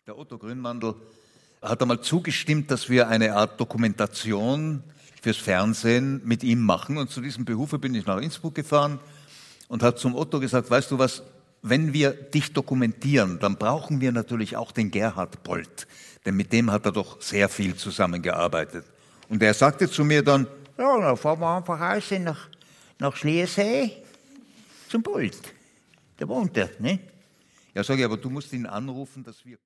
Der Otto Grünmandl hat einmal zugestimmt, dass wir eine Art Dokumentation fürs Fernsehen mit ihm machen. Und zu diesem Behufe bin ich nach Innsbruck gefahren und habe zum Otto gesagt, weißt du was, wenn wir dich dokumentieren, dann brauchen wir natürlich auch den Gerhard Polt. Denn mit dem hat er doch sehr viel zusammengearbeitet. Und er sagte zu mir dann, ja, dann fahren wir einfach raus nach Schliersee zum Polt. Da wohnt er, ne? Ja, sage ich, aber du musst ihn anrufen, dass wir...